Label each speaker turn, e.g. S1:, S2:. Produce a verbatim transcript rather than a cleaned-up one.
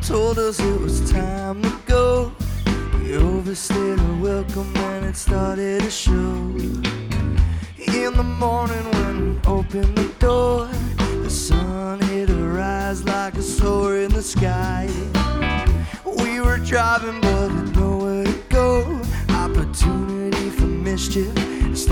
S1: told us it was time to go. We overstayed our welcome and it started to show. In the morning when we opened the door, the sun hit her eyes like a sword in the sky. We were driving but had nowhere to go. Opportunity for mischief.